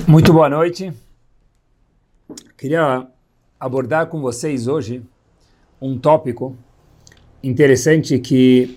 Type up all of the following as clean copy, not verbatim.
Muito boa noite. Queria abordar com vocês hoje um tópico interessante que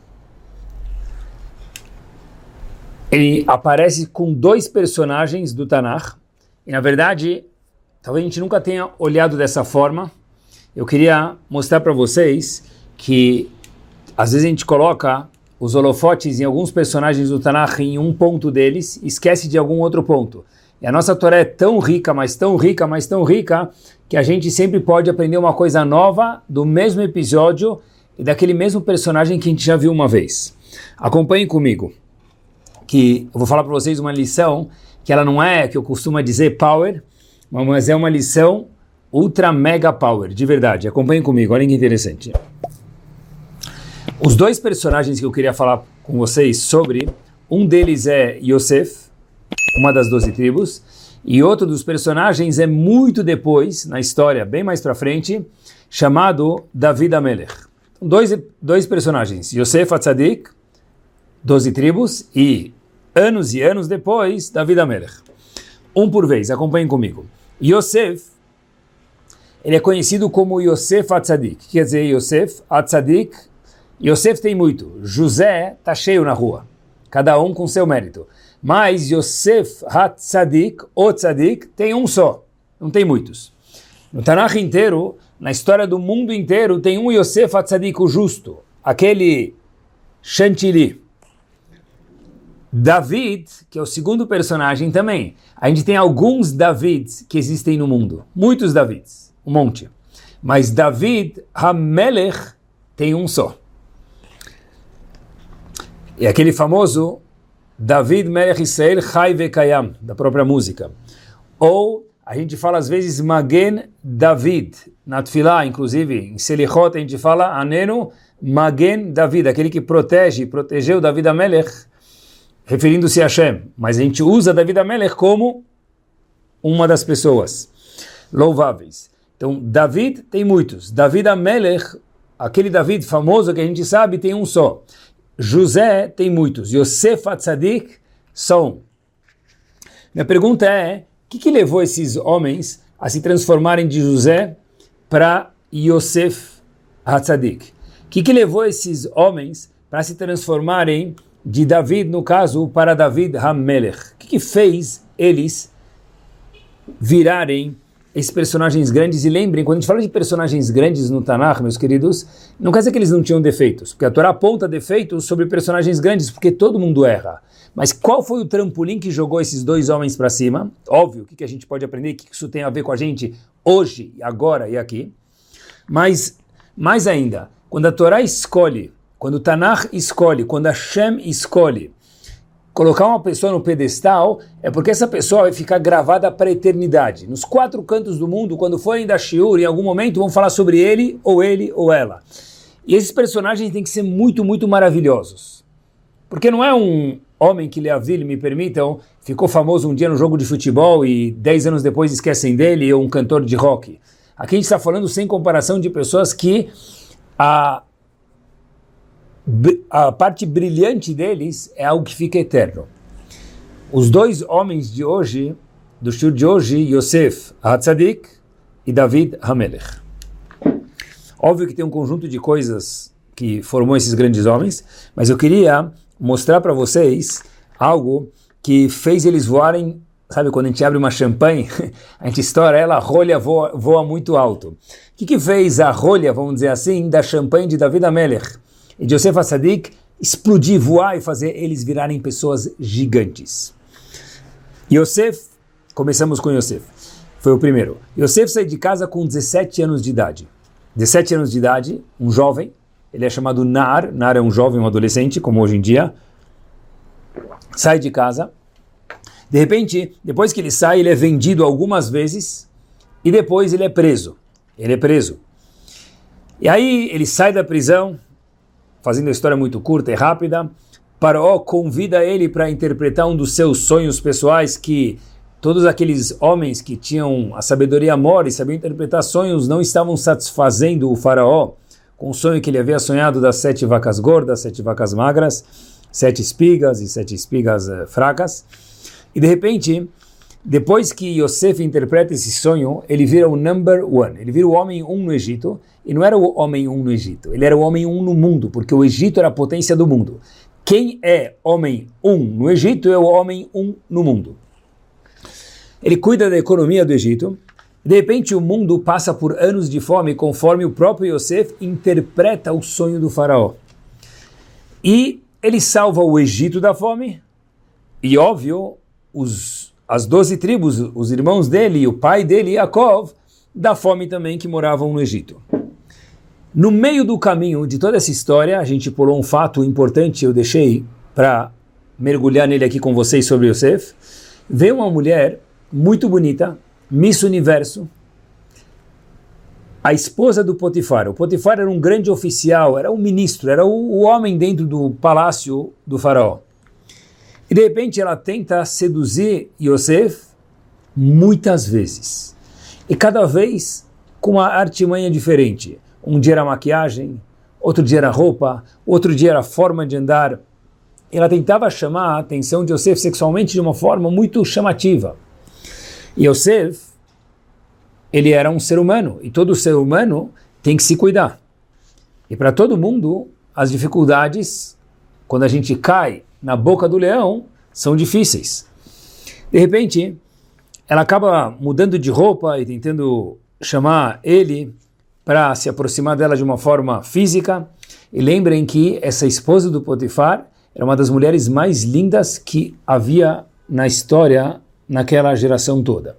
ele aparece com dois personagens do Tanakh e, na verdade, talvez a gente nunca tenha olhado dessa forma. Eu queria mostrar para vocês que às vezes a gente coloca os holofotes em alguns personagens do Tanakh em um ponto deles e esquece de algum outro ponto. E a nossa Torá é tão rica, mas tão rica, mas tão rica, que a gente sempre pode aprender uma coisa nova do mesmo episódio e daquele mesmo personagem que a gente já viu uma vez. Acompanhem comigo, que eu vou falar para vocês uma lição que ela não é, que eu costumo dizer, power, mas é uma lição ultra mega power, de verdade. Acompanhem comigo, olhem que interessante. Os dois personagens que eu queria falar com vocês sobre, um deles é Yosef, uma das 12 tribos, e outro dos personagens é muito depois, na história, bem mais para frente, chamado David HaMelech. Dois personagens, Yosef HaTzadik, 12 tribos, e anos depois, David HaMelech. Um por vez, acompanhem comigo. Yosef, ele é conhecido como Yosef HaTzadik. O que quer dizer Yosef HaTzadik? Yosef tem muito, José está cheio na rua, cada um com seu mérito. Mas Yosef HaTzadik, o Tzadik, tem um só, não tem muitos. No Tanakh inteiro, na história do mundo inteiro, tem um Yosef HaTzadik, o justo, aquele chantilly. David, que é o segundo personagem também. A gente tem alguns Davids que existem no mundo, muitos Davids, um monte. Mas David HaMelech tem um só. E aquele famoso David Melech Israel Chai Vekayam, da própria música. Ou a gente fala às vezes Magen David, na Tfilah, inclusive, em Selichot a gente fala Anenu Magen David, aquele que protegeu David HaMelech, referindo-se a Hashem. Mas a gente usa David HaMelech como uma das pessoas louváveis. Então, David tem muitos. David HaMelech, aquele David famoso que a gente sabe, tem um só. José tem muitos, Yosef HaTzadik só um. Minha pergunta é, o que levou esses homens a se transformarem de José para Yosef HaTzadik? O que levou esses homens para se transformarem de David, no caso, para David HaMelech? O que fez eles virarem esses personagens grandes? E lembrem, quando a gente fala de personagens grandes no Tanakh, meus queridos, não quer dizer que eles não tinham defeitos, porque a Torá aponta defeitos sobre personagens grandes, porque todo mundo erra. Mas qual foi o trampolim que jogou esses dois homens para cima? Óbvio, o que a gente pode aprender, o que isso tem a ver com a gente hoje, agora e aqui. Mas, mais ainda, quando a Torá escolhe, quando o Tanakh escolhe, quando a Hashem escolhe colocar uma pessoa no pedestal, é porque essa pessoa vai ficar gravada para a eternidade. Nos quatro cantos do mundo, quando forem dar shiur, em algum momento vão falar sobre ele ou ela. E esses personagens têm que ser muito, muito maravilhosos. Porque não é um homem que, Leavdil, me permitam, ficou famoso um dia no jogo de futebol e 10 anos depois esquecem dele, ou um cantor de rock. Aqui a gente está falando sem comparação de pessoas que a parte brilhante deles é algo que fica eterno. Os dois homens de hoje, do shiur de hoje, Yosef HaTzadik e David HaMelech. Óbvio que tem um conjunto de coisas que formou esses grandes homens, mas eu queria mostrar para vocês algo que fez eles voarem. Sabe, quando a gente abre uma champanhe, a gente estoura ela, a rolha voa muito alto. O que fez a rolha, vamos dizer assim, da champanhe de David HaMelech e de Yosef HaTzadik explodir, voar e fazer eles virarem pessoas gigantes? Yosef, começamos com Yosef, foi o primeiro. Yosef saiu de casa com 17 anos de idade. 17 anos de idade, um jovem, ele é chamado Nar é um jovem, um adolescente, como hoje em dia, sai de casa. De repente, depois que ele sai, ele é vendido algumas vezes e depois ele é preso. E aí ele sai da prisão, fazendo a história muito curta e rápida. Paró convida ele para interpretar um dos seus sonhos pessoais, que todos aqueles homens que tinham a sabedoria mor e sabiam interpretar sonhos não estavam satisfazendo o faraó com o sonho que ele havia sonhado das 7 vacas gordas, 7 vacas magras, 7 espigas e 7 espigas fracas. E de repente Depois que Yosef interpreta esse sonho, ele vira o number one, ele vira o homem um no Egito, e não era o homem um no Egito, ele era o homem um no mundo, porque o Egito era a potência do mundo. Quem é homem um no Egito é o homem um no mundo. Ele cuida da economia do Egito. De repente o mundo passa por anos de fome, conforme o próprio Yosef interpreta o sonho do faraó. E ele salva o Egito da fome, e óbvio, as 12 tribos, os irmãos dele e o pai dele, Yaakov, da fome também que moravam no Egito. No meio do caminho de toda essa história, a gente pulou um fato importante, eu deixei para mergulhar nele aqui com vocês sobre Yosef. Veio uma mulher muito bonita, Miss Universo, a esposa do Potifar. O Potifar era um grande oficial, era um ministro, era o homem dentro do palácio do faraó. E de repente ela tenta seduzir Yosef muitas vezes. E cada vez com uma artimanha diferente. Um dia era maquiagem, outro dia era roupa, outro dia era a forma de andar. Ela tentava chamar a atenção de Yosef sexualmente de uma forma muito chamativa. E Yosef, ele era um ser humano, e todo ser humano tem que se cuidar. E para todo mundo, as dificuldades, quando a gente cai na boca do leão, são difíceis. De repente, ela acaba mudando de roupa e tentando chamar ele para se aproximar dela de uma forma física. E lembrem que essa esposa do Potifar era uma das mulheres mais lindas que havia na história naquela geração toda.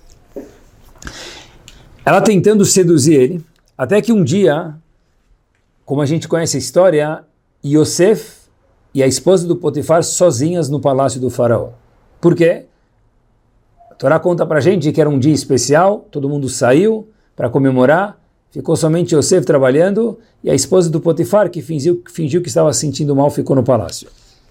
Ela tentando seduzir ele, até que um dia, como a gente conhece a história, Yosef e a esposa do Potifar sozinhas no palácio do faraó. Por quê? A Torá conta pra gente que era um dia especial, todo mundo saiu para comemorar, ficou somente Yosef trabalhando e a esposa do Potifar, que fingiu que estava se sentindo mal, ficou no palácio.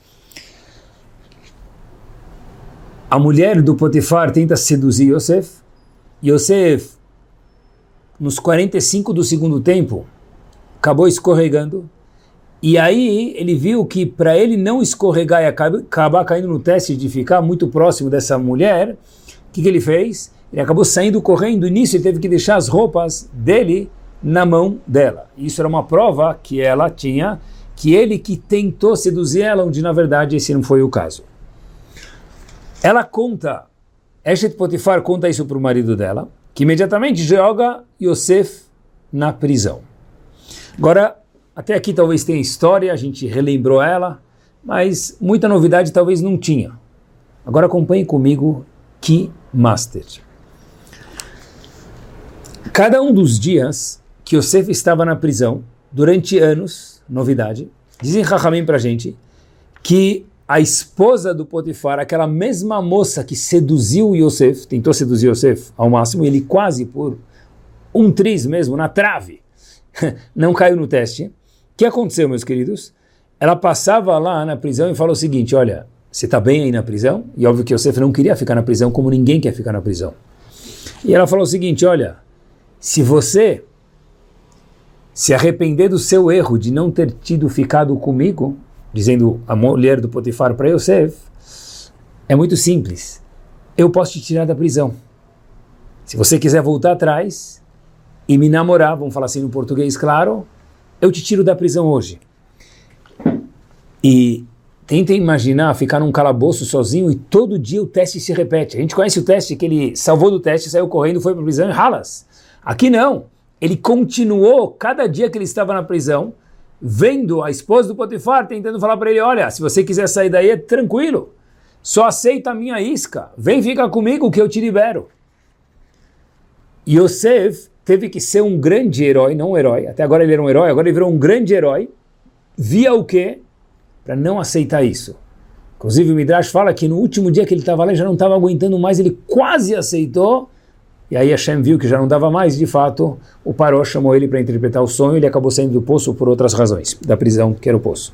A mulher do Potifar tenta seduzir Yosef. Yosef, nos 45 do segundo tempo, acabou escorregando. E aí ele viu que para ele não escorregar e acabar caindo no teste de ficar muito próximo dessa mulher, o que ele fez? Ele acabou saindo correndo, e nisso ele teve que deixar as roupas dele na mão dela. Isso era uma prova que ela tinha, que ele que tentou seduzir ela, onde na verdade esse não foi o caso. Ela conta, Eshet Potifar conta isso para o marido dela, que imediatamente joga Yosef na prisão. Agora, até aqui talvez tenha história, a gente relembrou ela, mas muita novidade talvez não tinha. Agora acompanhe comigo que master. Cada um dos dias que Yosef estava na prisão, durante anos, novidade, dizem Chachamim para a gente, que a esposa do Potifar, aquela mesma moça que seduziu Yosef, tentou seduzir Yosef ao máximo, ele quase por um triz mesmo, na trave, não caiu no teste. O que aconteceu, meus queridos? Ela passava lá na prisão e falou o seguinte: olha, você está bem aí na prisão? E óbvio que Yosef não queria ficar na prisão, como ninguém quer ficar na prisão. E ela falou o seguinte: olha, se você se arrepender do seu erro de não ter ficado comigo, dizendo a mulher do Potifar para Yosef, é muito simples. Eu posso te tirar da prisão. Se você quiser voltar atrás e me namorar, vamos falar assim no português claro, eu te tiro da prisão hoje. E tentem imaginar ficar num calabouço sozinho e todo dia o teste se repete. A gente conhece o teste que ele salvou do teste, saiu correndo, foi para a prisão e ralas. Aqui não. Ele continuou, cada dia que ele estava na prisão, vendo a esposa do Potifar, tentando falar para ele: olha, se você quiser sair daí é tranquilo, só aceita a minha isca, vem ficar comigo que eu te libero. Yosef teve que ser um grande herói, não um herói, até agora ele era um herói, agora ele virou um grande herói, via o quê? Para não aceitar isso. Inclusive o Midrash fala que no último dia que ele estava lá, ele já não estava aguentando mais, ele quase aceitou, e aí Hashem viu que já não dava mais, de fato, o Paró chamou ele para interpretar o sonho, e ele acabou saindo do poço por outras razões, da prisão, que era o poço.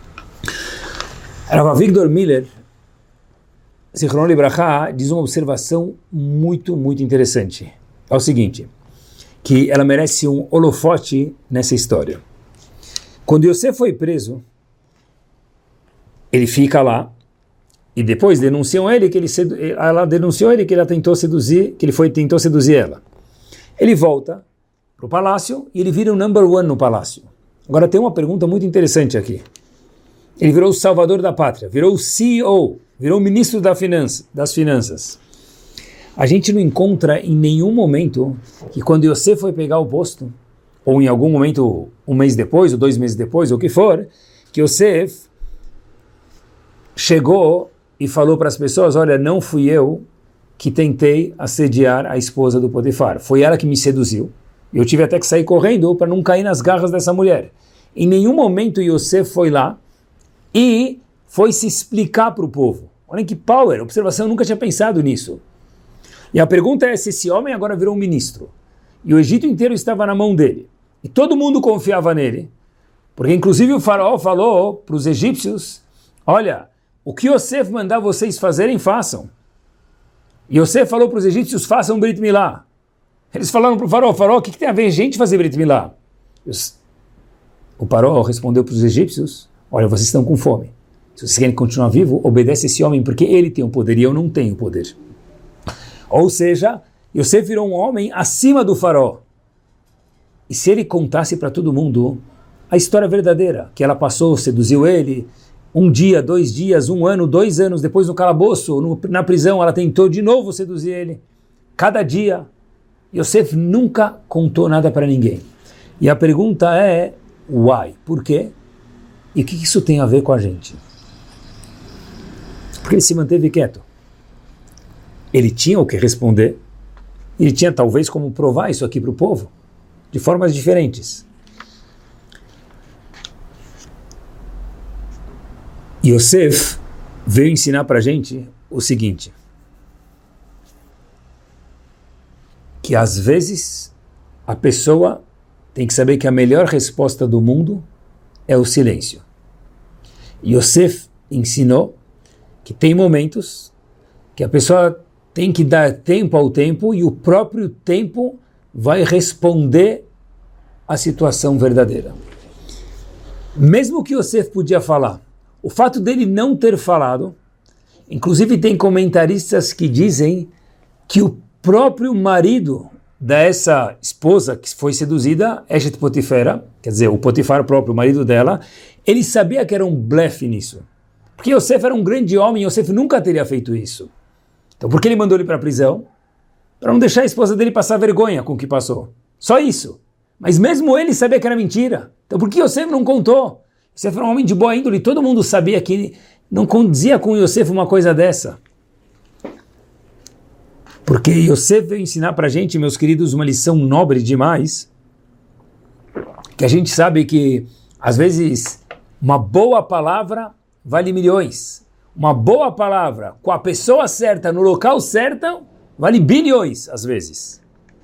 Rav Avigdor Miller, Zichron Libraha, diz uma observação muito, muito interessante. É o seguinte, que ela merece um holofote nessa história. Quando Yosef foi preso, ele fica lá, E depois denunciam ele que ela denunciou ele que ela tentou seduzir, tentou seduzir ela. Ele volta para o palácio e ele vira o number one no palácio. Agora tem uma pergunta muito interessante aqui. Ele virou o salvador da pátria, virou o CEO, virou o ministro das finanças. A gente não encontra em nenhum momento que quando Yosef foi pegar o posto, ou em algum momento, um mês depois, ou 2 meses depois, ou o que for, que Yosef chegou e falou para as pessoas, olha, não fui eu que tentei assediar a esposa do Potifar, foi ela que me seduziu. Eu tive até que sair correndo para não cair nas garras dessa mulher. Em nenhum momento Yosef foi lá e foi se explicar para o povo. Olha que power, observação, eu nunca tinha pensado nisso. E a pergunta é se esse homem agora virou um ministro. E o Egito inteiro estava na mão dele. E todo mundo confiava nele. Porque inclusive o faraó falou para os egípcios, olha, o que Yosef mandar vocês fazerem, façam. E Yosef falou para os egípcios, façam Brit Milá. Eles falaram para o faraó, o que tem a ver a gente fazer Brit Milá? O faraó respondeu para os egípcios, olha, vocês estão com fome. Se vocês querem continuar vivo, obedece esse homem, porque ele tem o poder e eu não tenho o poder. Ou seja, Yosef virou um homem acima do faraó. E se ele contasse para todo mundo a história verdadeira, que ela passou, seduziu ele, 1 dia, 2 dias, 1 ano, 2 anos, depois no calabouço, na prisão, ela tentou de novo seduzir ele. Cada dia, Yosef nunca contou nada para ninguém. E a pergunta é, why? Por quê? E o que isso tem a ver com a gente? Porque ele se manteve quieto. Ele tinha o que responder. Ele tinha talvez como provar isso aqui para o povo, de formas diferentes. Yosef veio ensinar para a gente o seguinte, que às vezes a pessoa tem que saber que a melhor resposta do mundo é o silêncio. Yosef ensinou que tem momentos que a pessoa tem que dar tempo ao tempo e o próprio tempo vai responder à situação verdadeira. Mesmo que Yosef podia falar, o fato dele não ter falado, inclusive tem comentaristas que dizem que o próprio marido dessa esposa que foi seduzida, Eshet Potifera, quer dizer, o Potifar próprio, o marido dela, ele sabia que era um blefe nisso. Porque Yosef era um grande homem, Yosef nunca teria feito isso. Então por que ele mandou ele para a prisão? Para não deixar a esposa dele passar vergonha com o que passou. Só isso. Mas mesmo ele sabia que era mentira. Então por que Yosef não contou? Yosef era um homem de boa índole, todo mundo sabia que não condizia com Yosef uma coisa dessa. Porque Yosef veio ensinar para a gente, meus queridos, uma lição nobre demais, que a gente sabe que, às vezes, uma boa palavra vale milhões. Uma boa palavra com a pessoa certa, no local certo, vale bilhões, às vezes.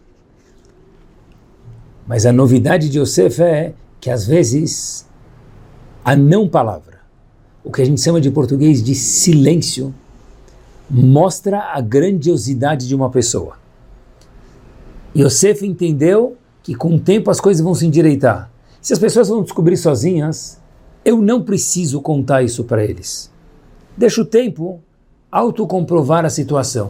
Mas a novidade de Yosef é que, às vezes, a não palavra, o que a gente chama de português de silêncio, mostra a grandiosidade de uma pessoa. Yosef entendeu que com o tempo as coisas vão se endireitar. Se as pessoas vão descobrir sozinhas, eu não preciso contar isso para eles. Deixa o tempo autocomprovar a situação.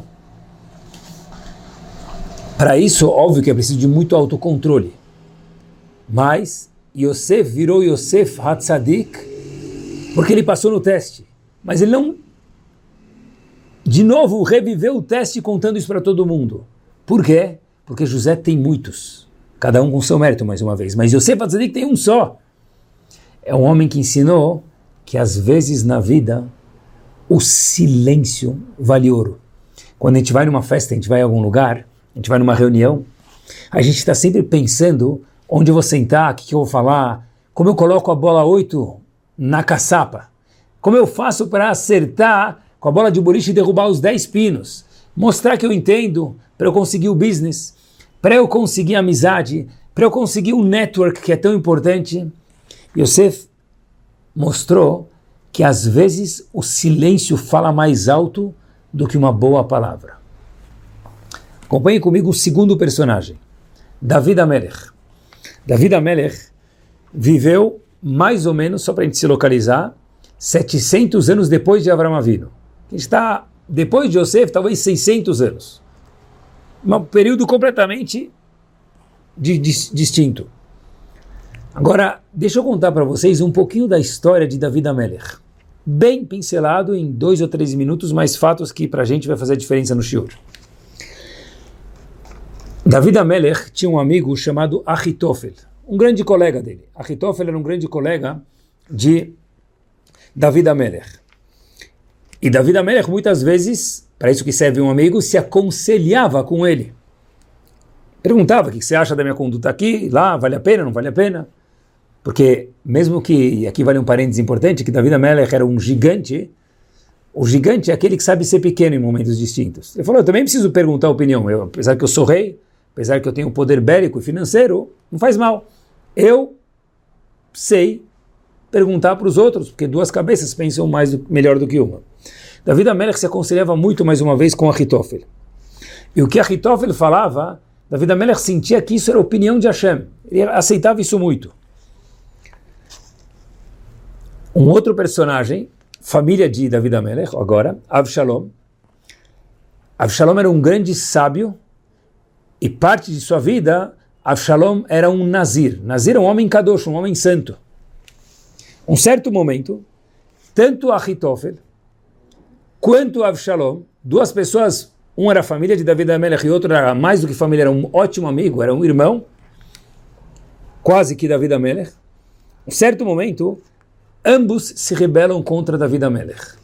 Para isso, óbvio que é preciso de muito autocontrole. Mas Yosef virou Yosef Hatzadik porque ele passou no teste. Mas ele não, de novo, reviveu o teste contando isso para todo mundo. Por quê? Porque José tem muitos. Cada um com seu mérito, mais uma vez. Mas Yosef Hatzadik tem um só. É um homem que ensinou que às vezes na vida o silêncio vale ouro. Quando a gente vai numa festa, a gente vai a algum lugar, a gente vai numa reunião, a gente está sempre pensando onde eu vou sentar, o que eu vou falar, como eu coloco a bola 8 na caçapa, como eu faço para acertar com a bola de boliche e derrubar os 10 pinos, mostrar que eu entendo, para eu conseguir o business, para eu conseguir a amizade, para eu conseguir o network que é tão importante. Yosef mostrou que às vezes o silêncio fala mais alto do que uma boa palavra. Acompanhe comigo o segundo personagem, David HaMelech. David HaMelech viveu mais ou menos, só para a gente se localizar, 700 anos depois de Avraham Avinu. que está depois de Yosef, talvez 600 anos. Um período completamente distinto. Agora, deixa eu contar para vocês um pouquinho da história de David HaMelech. Bem pincelado em 2 ou 3 minutos, mas fatos que para a gente vai fazer diferença no shiur. David HaMelech tinha um amigo chamado Achitofel, um grande colega dele. Achitofel era um grande colega de David HaMelech. E David HaMelech muitas vezes, para isso que serve um amigo, se aconselhava com ele. Perguntava: o que você acha da minha conduta aqui, lá, vale a pena, não vale a pena? Porque mesmo que, e aqui vale um parênteses importante, que David HaMelech era um gigante, o gigante é aquele que sabe ser pequeno em momentos distintos. Ele falou: eu também preciso perguntar a opinião, apesar que eu sou rei, apesar que eu tenho poder bélico e financeiro, não faz mal. Eu sei perguntar para os outros, porque 2 cabeças pensam melhor do que uma. David HaMelech se aconselhava muito, mais uma vez, com Achitofel. E o que Achitofel falava, David HaMelech sentia que isso era a opinião de Hashem. Ele aceitava isso muito. Um outro personagem, família de David HaMelech, agora, Avshalom. Avshalom era um grande sábio, e parte de sua vida, Avshalom era um Nazir. Nazir é um homem kadosh, um homem santo. Um certo momento, tanto Achitofel quanto Avshalom, 2 pessoas, um era a família de David HaMelech e outro era mais do que família, era um ótimo amigo, era um irmão, quase que David HaMelech. Um certo momento, ambos se rebelam contra David HaMelech.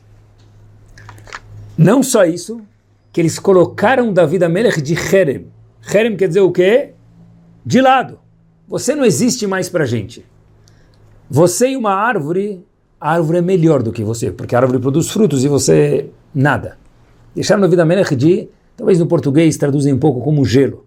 Não só isso, que eles colocaram David HaMelech de Herem. Herem quer dizer o quê? De lado. Você não existe mais para a gente. Você e uma árvore, a árvore é melhor do que você, porque a árvore produz frutos e você nada. Deixaram David HaMelech de, talvez no português traduzem um pouco como gelo.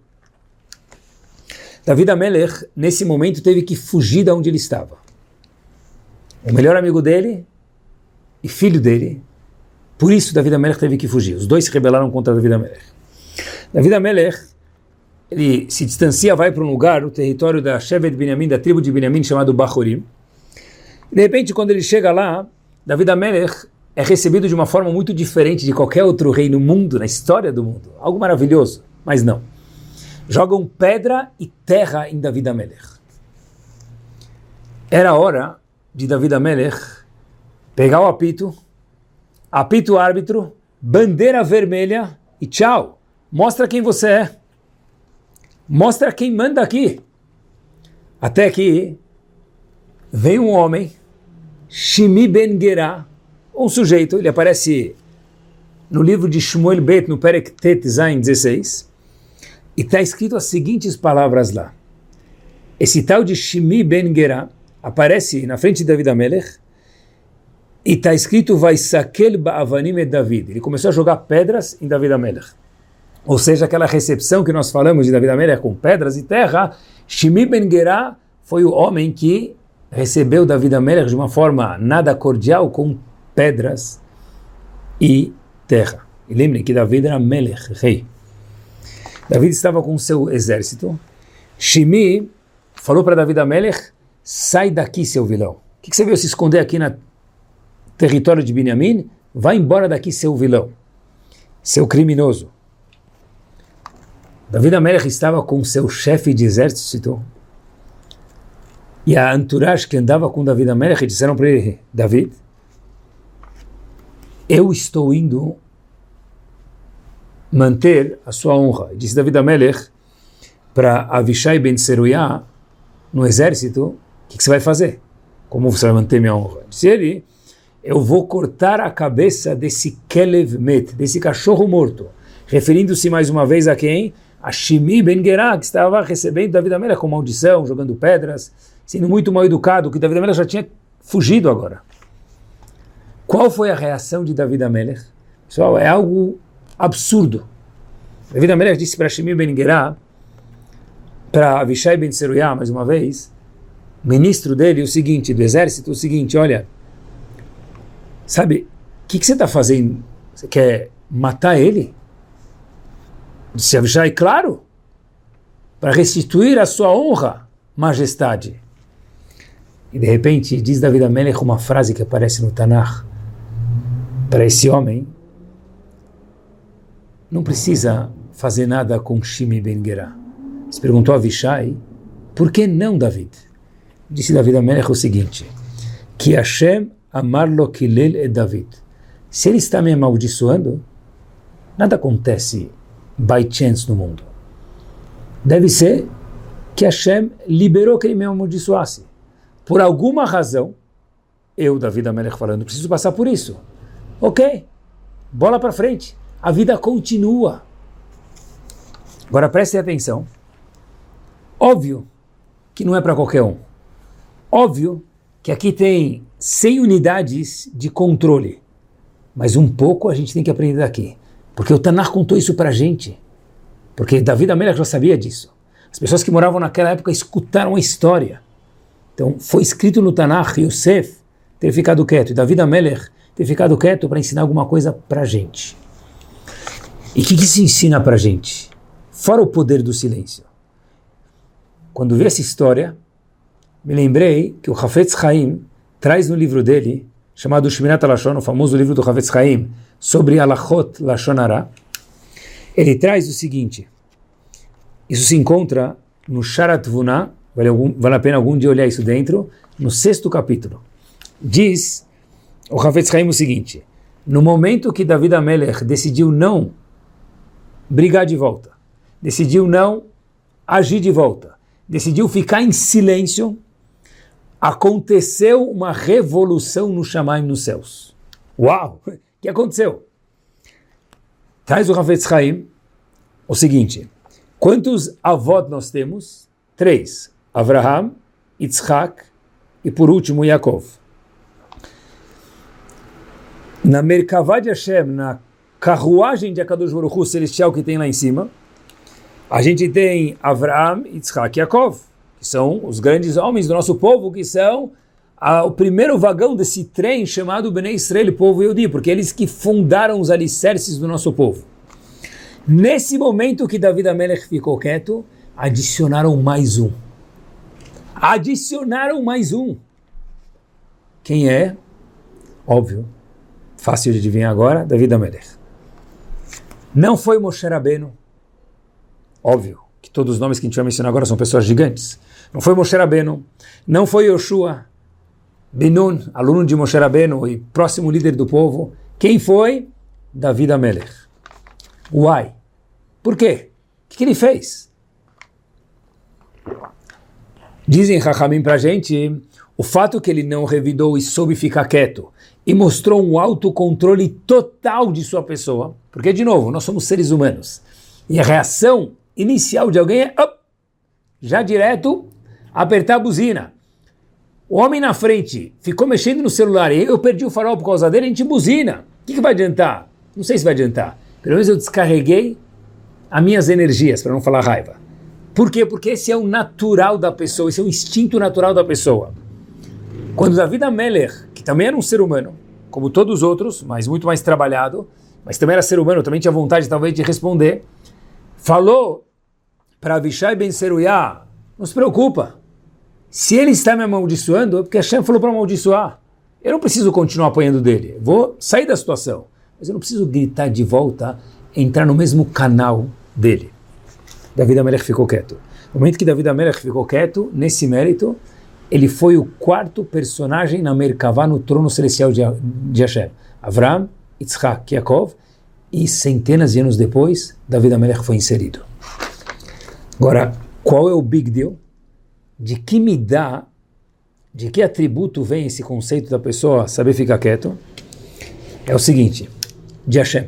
David HaMelech, nesse momento, teve que fugir de onde ele estava. O melhor amigo dele e filho dele, por isso David HaMelech teve que fugir. Os 2 se rebelaram contra David HaMelech. David HaMelech, ele se distancia, vai para um lugar, o território da Shevet Binyamin, da tribo de Binyamin, chamado Bachorim. De repente, quando ele chega lá, David HaMelech é recebido de uma forma muito diferente de qualquer outro rei no mundo, na história do mundo. Algo maravilhoso, mas não. Jogam pedra e terra em David HaMelech. Era a hora de David HaMelech pegar o apito árbitro, bandeira vermelha e tchau. Mostra quem você é. Mostra quem manda aqui. Até que vem um homem, Shimi Ben Gerá, um sujeito, ele aparece no livro de Shmuel Bet, no Perek Tet Zayin 16, e está escrito as seguintes palavras lá. Esse tal de Shimi Ben Gerá aparece na frente de David HaMelech, e está escrito Vaisakel Ba'avanim et David. Ele começou a jogar pedras em David HaMelech. Ou seja, aquela recepção que nós falamos de David HaMelech com pedras e terra, Shimi Ben Gerá foi o homem que recebeu David HaMelech de uma forma nada cordial, com pedras e terra. E lembrem que David era Melech, rei. David estava com seu exército. Shimi falou para David HaMelech: sai daqui, seu vilão. O que você veio se esconder aqui no território de Binyamin? Vai embora daqui, seu vilão, seu criminoso. David HaMelech estava com seu chefe de exército e a entourage que andava com David HaMelech disseram para ele: David, eu estou indo manter a sua honra. Disse David HaMelech para Avishai ben Seruiah no exército: o que você vai fazer? Como você vai manter minha honra? Disse ele: eu vou cortar a cabeça desse Kelev Met, desse cachorro morto. Referindo-se mais uma vez a quem? A Shimi Ben Gerá, que estava recebendo David HaMelech com maldição, jogando pedras, sendo muito mal educado, que David HaMelech já tinha fugido agora. Qual foi a reação de David HaMelech? Pessoal, é algo absurdo. David HaMelech disse para Shimi Ben Gerá, para Avishai ben Seruiah, mais uma vez, ministro dele, o seguinte, do exército, o seguinte: olha, sabe, o que você está fazendo? Você quer matar ele? Disse Avishai: claro, para restituir a sua honra, majestade. E de repente diz David HaMelech uma frase que aparece no Tanakh para esse homem, não precisa fazer nada com Shimi Ben Gerá. Se perguntou a Avishai, por que não David? Disse David Amelech o seguinte, que Hashem amar lo kilel e David. Se ele está me amaldiçoando, nada acontece by chance no mundo. Deve ser que Hashem liberou que ele me amaldiçoasse. Por alguma razão, eu, David Amelech, falando, preciso passar por isso. Ok, bola para frente. A vida continua. Agora prestem atenção. Óbvio que não é para qualquer um. Óbvio que aqui tem 100 unidades de controle. Mas um pouco a gente tem que aprender daqui. Porque o Tanakh contou isso para a gente. Porque David Amelech já sabia disso. As pessoas que moravam naquela época escutaram a história. Então foi escrito no Tanakh, Yosef ter ficado quieto, e David Amelech ter ficado quieto para ensinar alguma coisa para a gente. E o que se ensina para a gente? Fora o poder do silêncio. Quando vi essa história, me lembrei que o Hafetz Chaim traz no livro dele, chamado Shmirat HaLashon, o famoso livro do Hafetz Chaim, sobre Alachot Lashon Hara, ele traz o seguinte, isso se encontra no Sharat Vuna, vale a pena algum dia olhar isso dentro, no 6º capítulo. Diz o Hafetz Chaim o seguinte, no momento que David Amelech decidiu não brigar de volta, decidiu não agir de volta, decidiu ficar em silêncio, aconteceu uma revolução no Shamaim, nos céus. Uau! O que aconteceu? Traz o Hafetz Chaim o seguinte, quantos avós nós temos? 3. Avraham, Yitzhak e por último Yaakov. Na Merkavá de Hashem, na carruagem de Akadosh Baruch Hu celestial que tem lá em cima, a gente tem Avraham, Yitzhak e Yaakov, que são os grandes homens do nosso povo, que são o primeiro vagão desse trem chamado Bnei Israel, povo Yehudi, porque eles que fundaram os alicerces do nosso povo. Nesse momento que David Amelech ficou quieto, adicionaram mais um. Adicionaram mais um. Quem é? Óbvio, fácil de adivinhar agora, David Amelech. Não foi Moshe Rabbeinu. Óbvio que todos os nomes que a gente vai mencionar agora são pessoas gigantes. Não foi Moshe Rabbeinu, não foi Yoshua ben Nun, aluno de Moshe Rabbeinu e próximo líder do povo. Quem foi? David Amelech. Uai. Por quê? O que ele fez? Dizem Chachamim pra gente, o fato que ele não revidou e soube ficar quieto e mostrou um autocontrole total de sua pessoa, porque, de novo, nós somos seres humanos, e a reação inicial de alguém é, já direto, apertar a buzina. O homem na frente ficou mexendo no celular e eu perdi o farol por causa dele, a gente buzina. O que vai adiantar? Não sei se vai adiantar. Pelo menos eu descarreguei as minhas energias, para não falar raiva. Por quê? Porque esse é o natural da pessoa, esse é o instinto natural da pessoa. Quando David Amelech, que também era um ser humano, como todos os outros, mas muito mais trabalhado, mas também era ser humano, também tinha vontade talvez de responder, falou para Avishai ben Seruyah, não se preocupa, se ele está me amaldiçoando, é porque Hashem falou para amaldiçoar. Eu não preciso continuar apanhando dele, vou sair da situação, mas eu não preciso gritar de volta, entrar no mesmo canal dele. David Amelech ficou quieto. No momento que David Amelech ficou quieto, nesse mérito, ele foi o 4º personagem na Merkavá, no trono celestial de Hashem. Avraham, Yitzhak, Yaakov, e centenas de anos depois, David Amelech foi inserido. Agora, qual é o big deal? De que midá, de que atributo vem esse conceito da pessoa saber ficar quieto? É o seguinte, de Hashem.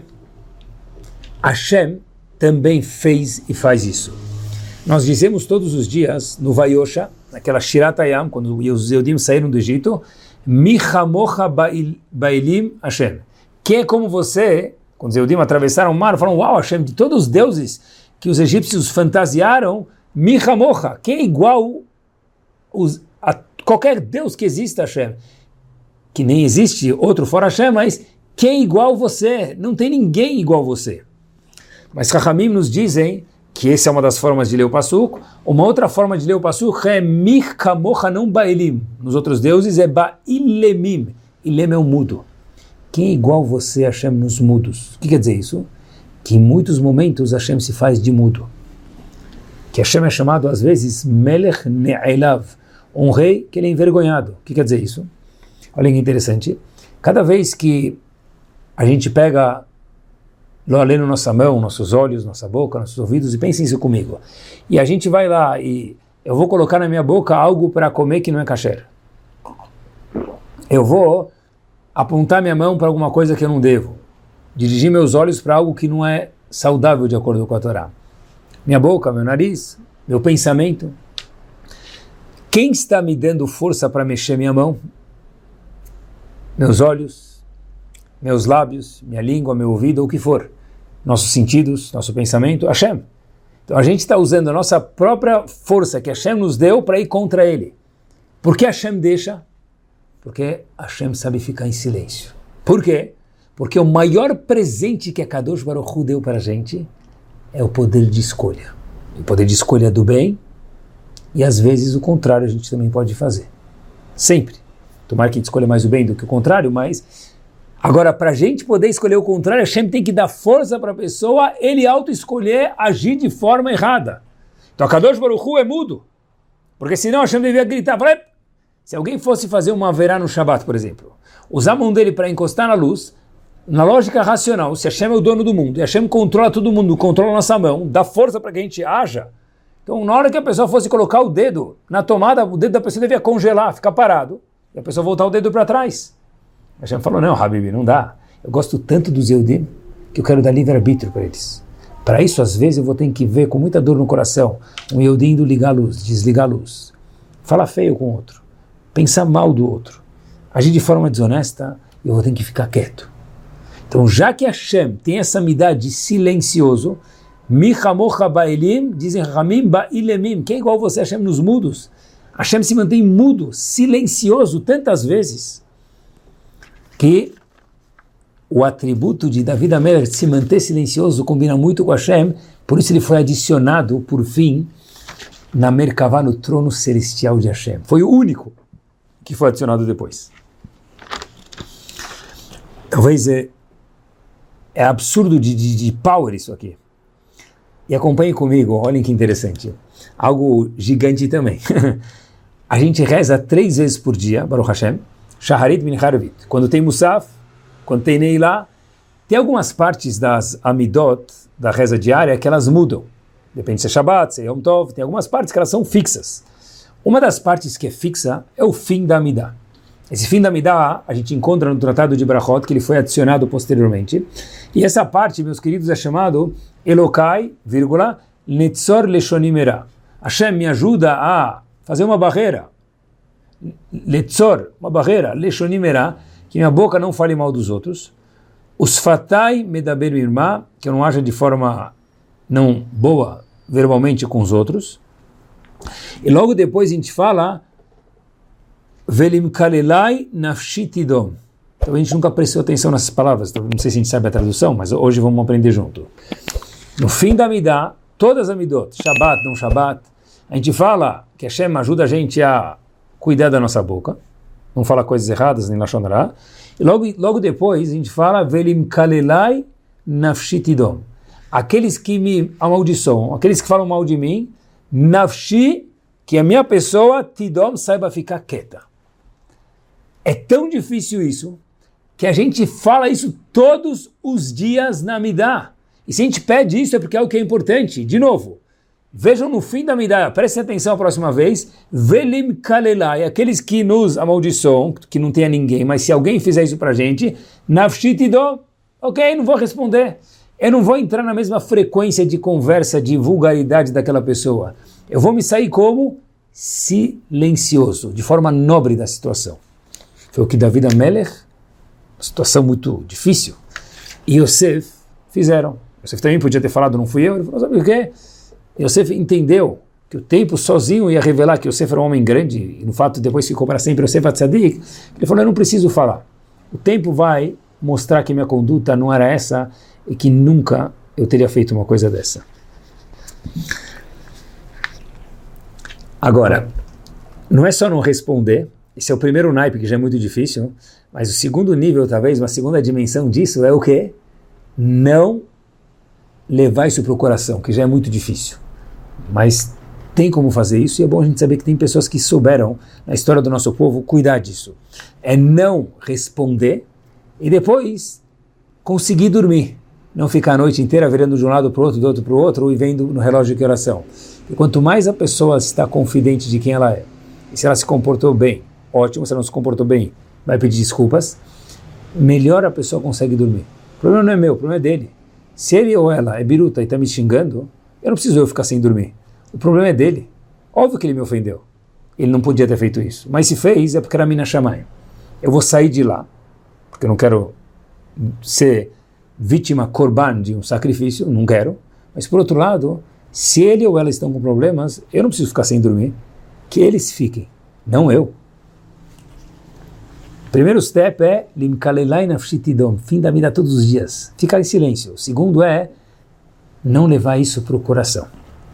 Hashem também fez e faz isso. Nós dizemos todos os dias, no Vayosha, naquela Shirat Hayam, quando os Yehudim saíram do Egito, Mi chamocha ba'ilim Hashem. Quem é como você, quando os Yehudim atravessaram o mar, falaram, uau, Hashem, de todos os deuses que os egípcios fantasiaram, Mi chamocha, quem é igual a qualquer deus que exista, Hashem? Que nem existe outro fora Hashem, mas quem é igual você? Não tem ninguém igual você. Mas Chachamim nos dizem que essa é uma das formas de ler o Pasuk. Uma outra forma de ler o Pasuk é Mich kamocha, não Ba'ilim. Nos outros deuses é Ba'ilemim. Ilem é o mudo. Quem é igual você, Hashem, nos mudos? O que quer dizer isso? que em muitos momentos Hashem se faz de mudo. Que Hashem é chamado às vezes Melech Ne'elav, um rei que ele é envergonhado. O que quer dizer isso? Olha que interessante. Cada vez que a gente pega Lo Alenu nossa mão, nossos olhos, nossa boca, nossos ouvidos, e pensem isso comigo. E a gente vai lá e eu vou colocar na minha boca algo para comer que não é kasher. Eu vou apontar minha mão para alguma coisa que eu não devo. Dirigir meus olhos para algo que não é saudável de acordo com a Torá. Minha boca, meu nariz, meu pensamento. Quem está me dando força para mexer minha mão? Meus olhos, meus lábios, minha língua, meu ouvido, ou o que for. Nossos sentidos, nosso pensamento, Hashem. Então a gente está usando a nossa própria força que Hashem nos deu para ir contra ele. Por que Hashem deixa? Porque Hashem sabe ficar em silêncio. Por quê? Porque o maior presente que a Kadosh Baruch Hu deu para a gente é o poder de escolha. O poder de escolha do bem e às vezes o contrário a gente também pode fazer. Sempre. Tomara que a gente escolha mais o bem do que o contrário, mas agora para a gente poder escolher o contrário, Hashem tem que dar força para a pessoa, ele auto-escolher agir de forma errada. Então a Kadosh Baruch Hu é mudo. Porque senão Hashem devia gritar. Se alguém fosse fazer uma verá no Shabbat, por exemplo, usar a mão dele para encostar na luz, na lógica racional, se Hashem é o dono do mundo, e Hashem controla todo mundo, controla a nossa mão, dá força para que a gente haja, então na hora que a pessoa fosse colocar o dedo na tomada, o dedo da pessoa devia congelar, ficar parado, e a pessoa voltar o dedo para trás. Hashem falou, não, Habibi, não dá. Eu gosto tanto dos Yehudim que eu quero dar livre-arbítrio para eles. Para isso, às vezes, eu vou ter que ver com muita dor no coração um Yehudim indo ligar a luz, desligar a luz, falar feio com o outro, pensar mal do outro, agir de forma desonesta, eu vou ter que ficar quieto. Então, já que Hashem tem essa midade silencioso, Michamocha Ba'ilim, dizem Ramim Ba'ilemim, que é igual você, Hashem, nos mudos. Hashem se mantém mudo, silencioso, tantas vezes, que o atributo de David HaMelech se manter silencioso combina muito com Hashem, por isso ele foi adicionado, por fim, na Merkavá, no trono celestial de Hashem. Foi o único que foi adicionado depois. Talvez é absurdo de power isso aqui. E acompanhe comigo, olhem que interessante. Algo gigante também. A gente reza 3 vezes por dia, Baruch Hashem, Shaharit Mincha Arvit. Quando tem Musaf, quando tem Neilá, tem algumas partes das Amidot, da reza diária, que elas mudam. Depende se é Shabbat, se é Yom Tov, tem algumas partes que elas são fixas. Uma das partes que é fixa é o fim da Amidah. Esse fim da Amidah a gente encontra no Tratado de Brachot, que ele foi adicionado posteriormente. E essa parte, meus queridos, é chamado Elokai, vírgula, Netzor Leshonimera. Hashem me ajuda a fazer uma barreira. Letzor, uma barreira, Leshonimera, que minha boca não fale mal dos outros. Usfatai Medaber Mirma, que eu não haja de forma não boa verbalmente com os outros. E logo depois a gente fala Velim Kalelai Nafshitidom. Então a gente nunca prestou atenção nessas palavras, então, não sei se a gente sabe a tradução, mas hoje vamos aprender junto. No fim da Amidah, todas as Amidot, Shabbat, não Shabbat, a gente fala que Hashem ajuda a gente a cuidar da nossa boca, não fala coisas erradas nem Lashon Hara, e logo depois a gente fala Velim Kalelai Nafshitidom. Aqueles que me amaldiçoam, aqueles que falam mal de mim, Nafshi, que a minha pessoa, Tidom, saiba ficar quieta. É tão difícil isso, que a gente fala isso todos os dias na Amidah. E se a gente pede isso é porque é o que é importante. De novo, vejam no fim da Amidah, prestem atenção a próxima vez, Velim Kalelai, aqueles que nos amaldiçoam, que não tenha ninguém, mas se alguém fizer isso pra gente, Nafshi Tidom, ok, não vou responder. Eu não vou entrar na mesma frequência de conversa, de vulgaridade daquela pessoa. Eu vou me sair como silencioso, de forma nobre da situação. Foi o que David HaMelech, uma situação muito difícil, e Yosef fizeram. Yosef também podia ter falado, não fui eu. Ele falou, sabe o quê? Yosef entendeu que o tempo sozinho ia revelar que Yosef era um homem grande, e no fato depois ficou para sempre Yosef Atzadik. Ele falou, eu não preciso falar. O tempo vai mostrar que minha conduta não era essa, e que nunca eu teria feito uma coisa dessa. Agora, não é só não responder, esse é o primeiro naipe que já é muito difícil, mas o segundo nível, talvez, uma segunda dimensão disso é o quê? Não levar isso para o coração, que já é muito difícil. Mas tem como fazer isso, e é bom a gente saber que tem pessoas que souberam, na história do nosso povo, cuidar disso. É não responder e depois conseguir dormir. Não ficar a noite inteira virando de um lado para o outro, do outro para o outro, e vendo no relógio de oração. E quanto mais a pessoa está confidente de quem ela é, e se ela se comportou bem, ótimo, se ela não se comportou bem, vai pedir desculpas, melhor a pessoa consegue dormir. O problema não é meu, o problema é dele. Se ele ou ela é biruta e está me xingando, eu não preciso ficar sem dormir. O problema é dele. Óbvio que ele me ofendeu. Ele não podia ter feito isso. Mas se fez, é porque era mina shamayim. Eu vou sair de lá, porque eu não quero ser vítima korban de um sacrifício, não quero. Mas por outro lado, se ele ou ela estão com problemas, eu não preciso ficar sem dormir. Que eles fiquem, não eu. Primeiro step é limkalelai nafshitidom, fim da vida todos os dias. Ficar em silêncio. O segundo é não levar isso para o coração.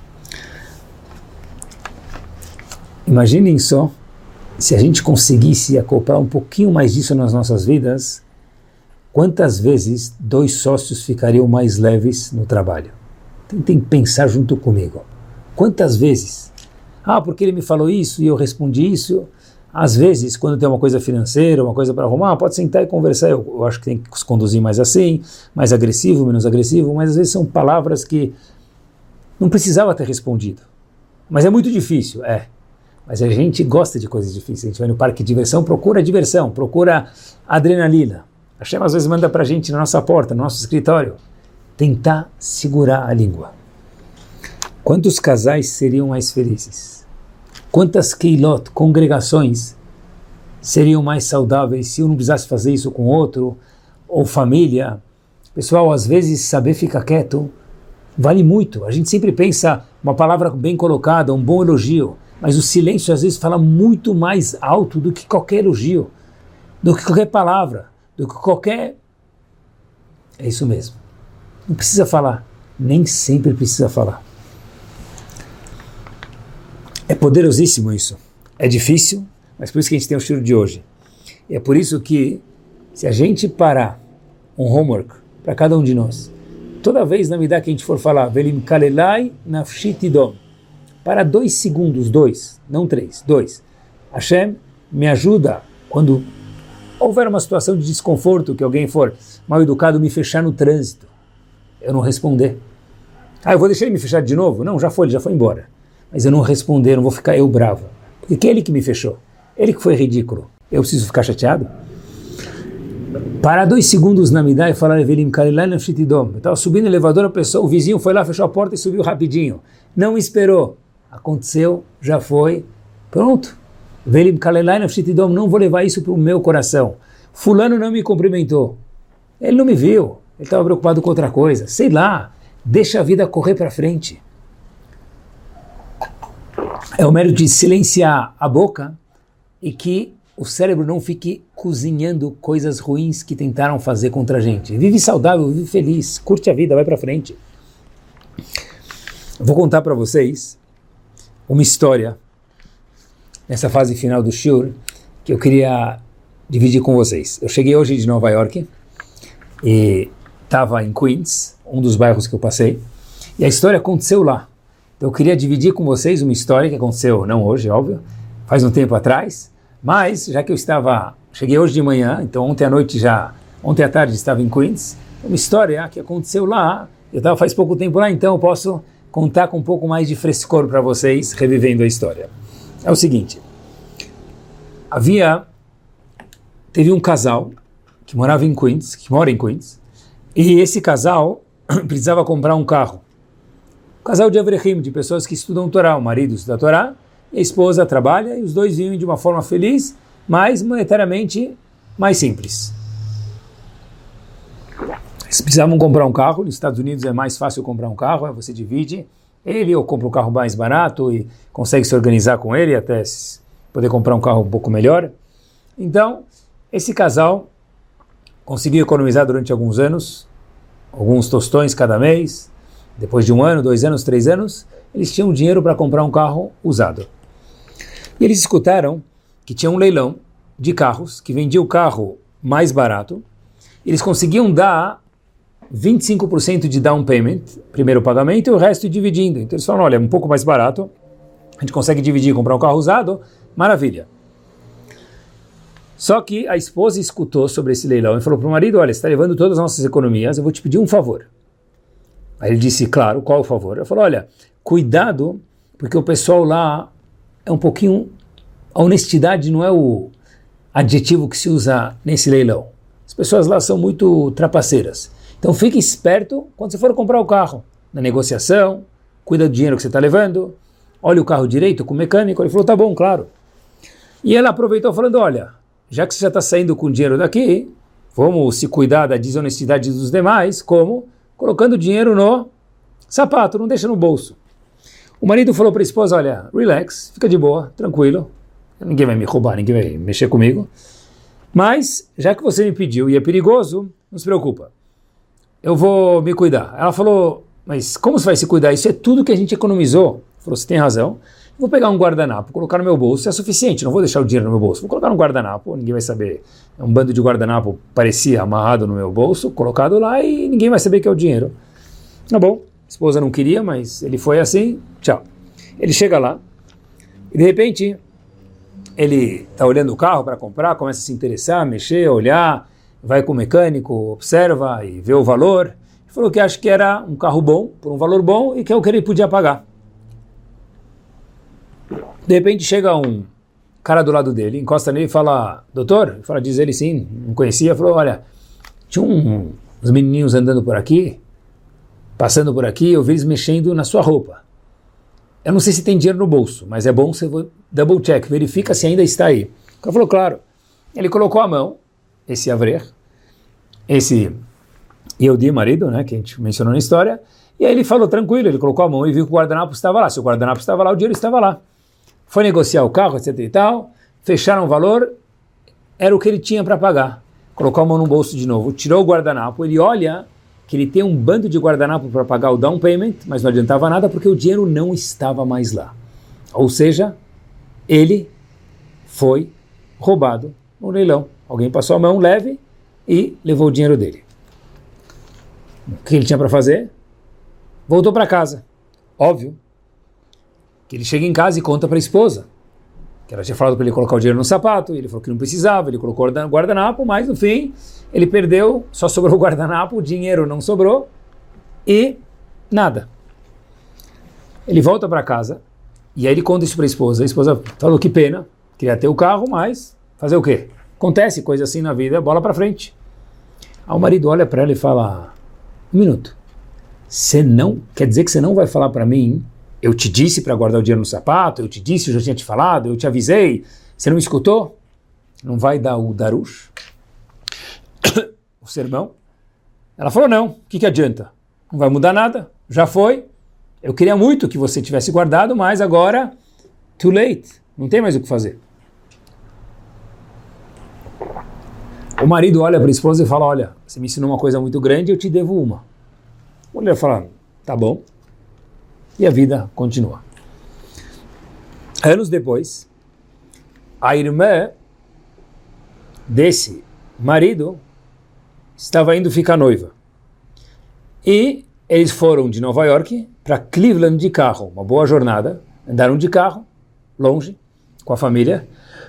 Imaginem só, se a gente conseguisse acoplar um pouquinho mais disso nas nossas vidas, quantas vezes 2 sócios ficariam mais leves no trabalho? Tentem pensar junto comigo. Quantas vezes? Porque ele me falou isso e eu respondi isso. Às vezes, quando tem uma coisa financeira, uma coisa para arrumar, pode sentar e conversar. Eu acho que tem que se conduzir mais assim, mais agressivo, menos agressivo, mas às vezes são palavras que não precisava ter respondido. Mas é muito difícil, Mas a gente gosta de coisas difíceis. A gente vai no parque de diversão, procura diversão, procura adrenalina. A Hashem às vezes manda para a gente na nossa porta, no nosso escritório, tentar segurar a língua. Quantos casais seriam mais felizes? Quantas keilot, congregações, seriam mais saudáveis se um não precisasse fazer isso com outro, ou família? Pessoal, às vezes saber ficar quieto vale muito. A gente sempre pensa uma palavra bem colocada, um bom elogio, mas o silêncio às vezes fala muito mais alto do que qualquer elogio, do que qualquer palavra, do que qualquer... É isso mesmo. Não precisa falar. Nem sempre precisa falar. É poderosíssimo isso. É difícil, mas por isso que a gente tem o shiur de hoje. E é por isso que, se a gente parar um homework para cada um de nós, toda vez na midá que a gente for falar, Velim kalelai nafshitidom, para 2 segundos, 2, não 3, 2. Hashem, me ajuda quando houver uma situação de desconforto, que alguém for mal educado, me fechar no trânsito. Eu não responder. Eu vou deixar ele me fechar de novo? Não, ele já foi embora. Mas eu não responder, não vou ficar eu bravo. Porque é ele que me fechou. Ele que foi ridículo. Eu preciso ficar chateado? Parar 2 segundos na midá e falar, Velim kalelai nafshitidom. Eu estava subindo no elevador, o vizinho foi lá, fechou a porta e subiu rapidinho. Não esperou. Aconteceu, já foi, pronto. Velim kalelai nafshitidom, não vou levar isso para o meu coração. Fulano não me cumprimentou. Ele não me viu, ele estava preocupado com outra coisa. Sei lá, deixa a vida correr para frente. É o mérito de silenciar a boca e que o cérebro não fique cozinhando coisas ruins que tentaram fazer contra a gente. Vive saudável, vive feliz, curte a vida, vai para frente. Eu vou contar para vocês uma história nessa fase final do shiur que eu queria dividir com vocês. Eu cheguei hoje de Nova York e estava em Queens, um dos bairros que eu passei, e a história aconteceu lá. Então eu queria dividir com vocês uma história que aconteceu, não hoje, óbvio, faz um tempo atrás, mas já que cheguei hoje de manhã, então ontem à tarde estava em Queens, uma história que aconteceu lá, eu estava faz pouco tempo lá, então eu posso contar com um pouco mais de frescor para vocês, revivendo a história. É o seguinte, teve um casal que mora em Queens, e esse casal precisava comprar um carro. Um casal de Avrechim, de pessoas que estudam Torá, o marido estuda Torá, e a esposa trabalha, e os dois vivem de uma forma feliz, mas monetariamente mais simples. Eles precisavam comprar um carro, nos Estados Unidos é mais fácil comprar um carro, você divide, ele ou compra um carro mais barato e consegue se organizar com ele até poder comprar um carro um pouco melhor. Então, esse casal conseguiu economizar durante alguns anos, alguns tostões cada mês. Depois de 1 ano, 2 anos, 3 anos, eles tinham dinheiro para comprar um carro usado. E eles escutaram que tinha um leilão de carros, que vendia o carro mais barato. Eles conseguiam dar 25% de down payment, primeiro pagamento, e o resto dividindo. Então eles falam, olha, é um pouco mais barato, a gente consegue dividir e comprar um carro usado, maravilha. Só que a esposa escutou sobre esse leilão e falou para o marido, olha, você está levando todas as nossas economias, eu vou te pedir um favor. Aí ele disse, claro, qual o favor? Ela falou, olha, cuidado, porque o pessoal lá é um pouquinho... A honestidade não é o adjetivo que se usa nesse leilão. As pessoas lá são muito trapaceiras. Então fique esperto quando você for comprar o carro. Na negociação, cuida do dinheiro que você está levando, olha o carro direito com o mecânico. Ele falou, tá bom, claro. E ela aproveitou falando, olha, já que você já está saindo com dinheiro daqui, vamos se cuidar da desonestidade dos demais, como? Colocando dinheiro no sapato, não deixa no bolso. O marido falou para a esposa, olha, relax, fica de boa, tranquilo, ninguém vai me roubar, ninguém vai mexer comigo, mas já que você me pediu e é perigoso, não se preocupa, eu vou me cuidar. Ela falou, mas como você vai se cuidar? Isso é tudo que a gente economizou. Ele falou, você tem razão, vou pegar um guardanapo, colocar no meu bolso, é suficiente, não vou deixar o dinheiro no meu bolso, vou colocar no guardanapo, ninguém vai saber, é um bando de guardanapo, parecia amarrado no meu bolso, colocado lá e ninguém vai saber que é o dinheiro. Tá bom, a esposa não queria, mas ele foi assim, tchau. Ele chega lá e de repente ele está olhando o carro para comprar, começa a se interessar, mexer, olhar, vai com o mecânico, observa e vê o valor. Ele falou que acha que era um carro bom, por um valor bom e que é o que ele podia pagar. De repente chega um cara do lado dele, encosta nele e fala, doutor? Ele fala, diz ele sim, não conhecia, falou, olha, tinha uns menininhos andando por aqui, passando por aqui, eu vi eles mexendo na sua roupa. Eu não sei se tem dinheiro no bolso, mas é bom você double check, verifica se ainda está aí. O cara falou, claro. Ele colocou a mão, esse Avrer, esse Yehudi, marido, né, que a gente mencionou na história, e aí ele falou tranquilo, ele colocou a mão e viu que o guardanapo estava lá. Se o guardanapo estava lá, o dinheiro estava lá. Foi negociar o carro, etc e tal, fecharam o valor, era o que ele tinha para pagar. Colocou a mão no bolso de novo, tirou o guardanapo, ele olha que ele tem um bando de guardanapo para pagar o down payment, mas não adiantava nada porque o dinheiro não estava mais lá. Ou seja, ele foi roubado no leilão. Alguém passou a mão leve e levou o dinheiro dele. O que ele tinha para fazer? Voltou para casa. Óbvio que ele chega em casa e conta para a esposa, que ela tinha falado para ele colocar o dinheiro no sapato, e ele falou que não precisava, ele colocou o guardanapo, mas no fim ele perdeu, só sobrou o guardanapo, o dinheiro não sobrou e nada. Ele volta para casa e aí ele conta isso para a esposa falou que pena, queria ter o carro, mas fazer o quê? Acontece coisa assim na vida, bola para frente. Aí o marido olha para ela e fala, um minuto, você não, quer dizer que você não vai falar para mim, eu te disse para guardar o dinheiro no sapato, eu te disse, eu já tinha te falado, eu te avisei, você não me escutou? Não vai dar o darush? O sermão? Ela falou, não, o que adianta? Não vai mudar nada, já foi, eu queria muito que você tivesse guardado, mas agora, too late, não tem mais o que fazer. O marido olha para a esposa e fala, olha, você me ensinou uma coisa muito grande, eu te devo uma. A mulher fala, tá bom. E a vida continua. Anos depois, a irmã desse marido estava indo ficar noiva. E eles foram de Nova York para Cleveland de carro, uma boa jornada, andaram de carro, longe, com a família.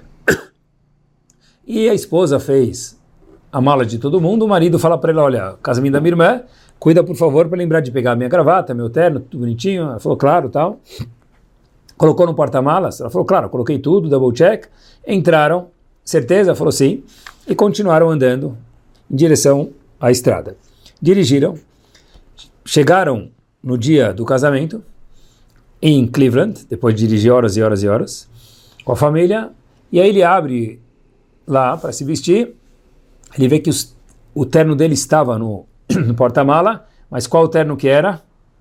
E a esposa fez a mala de todo mundo, o marido fala para ela, olha, casamento da minha irmã, cuida por favor para lembrar de pegar minha gravata, meu terno, tudo bonitinho. Ela falou, claro, tal. Colocou no porta-malas, ela falou, claro, coloquei tudo, double check. Entraram, certeza? Falou sim. E continuaram andando em direção à estrada. Dirigiram, chegaram no dia do casamento, em Cleveland, depois de dirigir horas e horas e horas, com a família, e aí ele abre lá para se vestir, ele vê que o terno dele estava no porta-mala, mas qual o terno que era?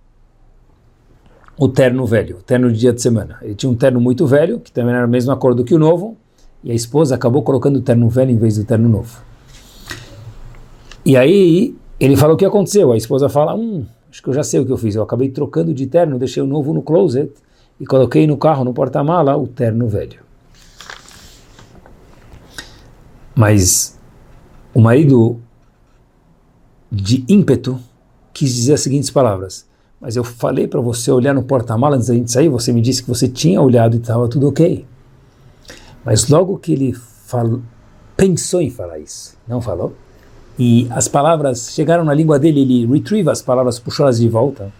O terno velho, o terno de dia de semana. Ele tinha um terno muito velho, que também era a mesma cor do que o novo, e a esposa acabou colocando o terno velho em vez do terno novo. E aí ele falou o que aconteceu, a esposa fala, acho que eu já sei o que eu fiz, eu acabei trocando de terno, deixei o novo no closet e coloquei no carro, no porta-mala, o terno velho. Mas o marido, de ímpeto, quis dizer as seguintes palavras: mas eu falei para você olhar no porta-mala antes da gente sair, você me disse que você tinha olhado e estava tudo ok. Mas logo que ele pensou em falar isso, não falou, e as palavras chegaram na língua dele, ele retrieve as palavras, puxou elas de volta,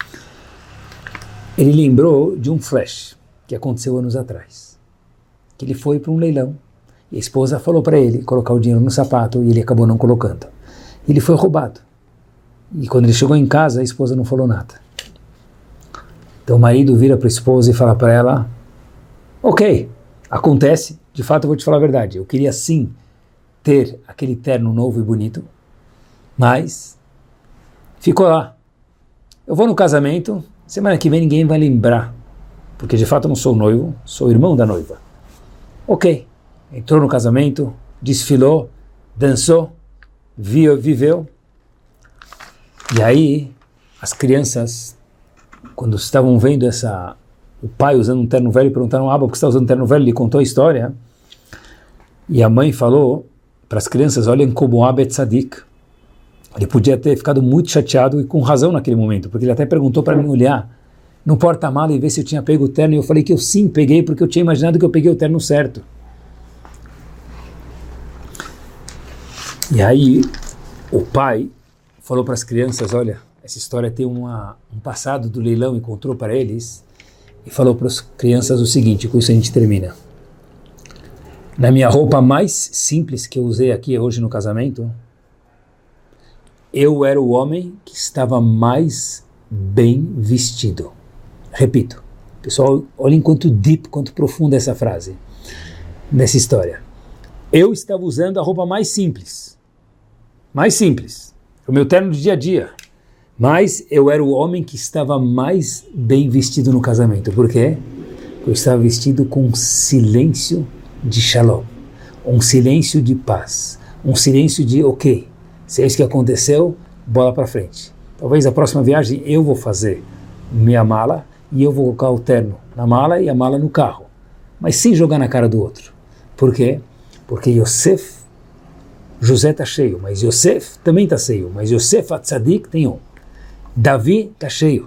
ele lembrou de um flash que aconteceu anos atrás, que ele foi para um leilão, e a esposa falou para ele colocar o dinheiro no sapato, e ele acabou não colocando. Ele foi roubado. E quando ele chegou em casa, a esposa não falou nada. Então o marido vira para a esposa e fala para ela: ok, acontece, de fato eu vou te falar a verdade, eu queria sim ter aquele terno novo e bonito, mas ficou lá. Eu vou no casamento, semana que vem ninguém vai lembrar, porque de fato eu não sou noivo, sou irmão da noiva. Ok, entrou no casamento, desfilou, dançou, viveu. E aí, as crianças, quando estavam vendo o pai usando um terno velho, perguntaram: por que você está usando um terno velho? Ele contou a história. E a mãe falou para as crianças: olhem como Abba é tzadik. Ele podia ter ficado muito chateado e com razão naquele momento, porque ele até perguntou para mim olhar no porta-mala e ver se eu tinha pego o terno. E eu falei que eu sim peguei, porque eu tinha imaginado que eu peguei o terno certo. E aí, o pai falou para as crianças: olha, essa história tem um passado do leilão, e contou para eles, e falou para as crianças o seguinte, com isso a gente termina: na minha roupa mais simples que eu usei aqui hoje no casamento, eu era o homem que estava mais bem vestido. Repito, pessoal, olhem quanto deep, quanto profunda essa frase, nessa história. Eu estava usando a roupa mais simples, o meu terno de dia a dia, mas eu era o homem que estava mais bem vestido no casamento. Por quê? Porque eu estava vestido com um silêncio de shalom, um silêncio de paz, um silêncio de ok, se é isso que aconteceu, bola para frente. Talvez a próxima viagem eu vou fazer minha mala e eu vou colocar o terno na mala e a mala no carro, mas sem jogar na cara do outro. Por quê? Porque José está cheio, mas Yosef também está cheio, mas Yosef a tzadik tem um. Davi está cheio.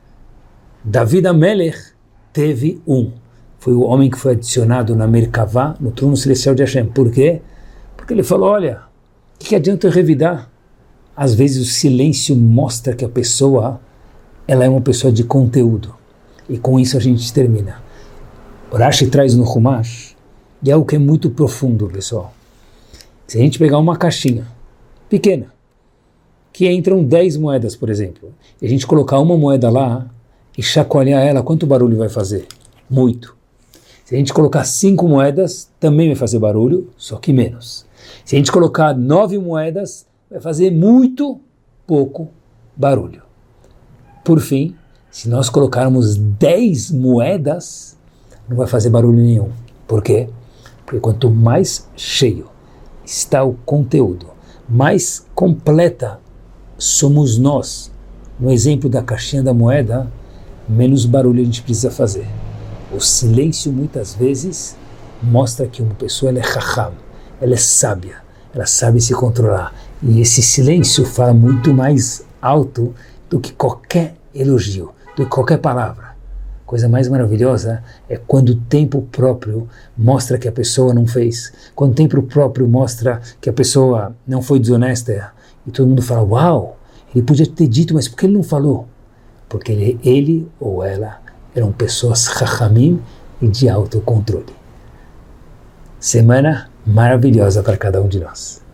Davi Amelech teve um. Foi o homem que foi adicionado na Merkavá, no trono celestial de Hashem. Por quê? Porque ele falou: olha, o que adianta eu revidar? Às vezes o silêncio mostra que a pessoa, ela é uma pessoa de conteúdo. E com isso a gente termina. O Rashi traz no Humash, e é algo que é muito profundo, pessoal. Se a gente pegar uma caixinha pequena, que entram 10 moedas, por exemplo, e a gente colocar uma moeda lá e chacoalhar ela, quanto barulho vai fazer? Muito. Se a gente colocar 5 moedas, também vai fazer barulho, só que menos. Se a gente colocar 9 moedas, vai fazer muito pouco barulho. Por fim, se nós colocarmos 10 moedas, não vai fazer barulho nenhum. Por quê? Porque quanto mais cheio está o conteúdo, mais completa somos nós. No exemplo da caixinha da moeda, menos barulho a gente precisa fazer. O silêncio muitas vezes mostra que uma pessoa ela é chacham, ela é sábia, ela sabe se controlar. E esse silêncio fala muito mais alto do que qualquer elogio, do que qualquer palavra. A coisa mais maravilhosa é quando o tempo próprio mostra que a pessoa não fez, quando o tempo próprio mostra que a pessoa não foi desonesta, e todo mundo fala: uau, ele podia ter dito, mas por que ele não falou? Porque ele ou ela eram pessoas chachamim e de autocontrole. Semana maravilhosa para cada um de nós.